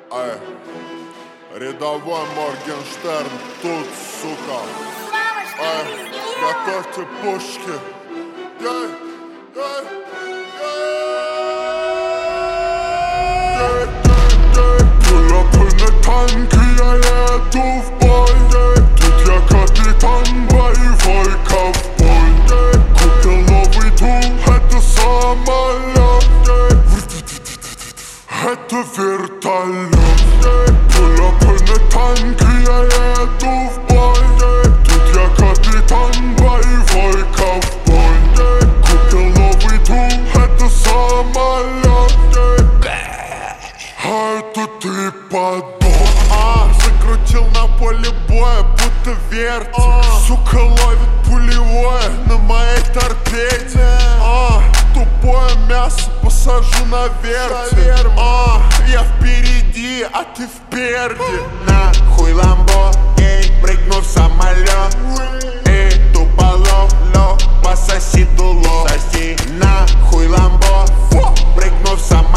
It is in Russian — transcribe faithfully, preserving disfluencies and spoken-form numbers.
Ай, рядовой Моргенштерн тут, сука. Ай, готовьте пушки. Эй, эй, эй. Pull-up на танки, я еду в бой. Тут я капитан, боевой ковбой. Купил новый дом, это самолет. Это вертолет. Pull-up на танки, я еду в бой. Тут я капитан, боевой ковбой. Купил новый дом, это самолет. А это ты подох. А, закрутил на поле боя, будто вертик. а. Сука ловит пулевое на моей торпеде. а, Тупое мясо посажу на вертик. а, Я впереди, а ты впереди. Нахуй ламбо, эй, прыгну в самолет. Эй, туполо, ло, пососи дуло. Соси нахуй ламбо, прыгну в самолет.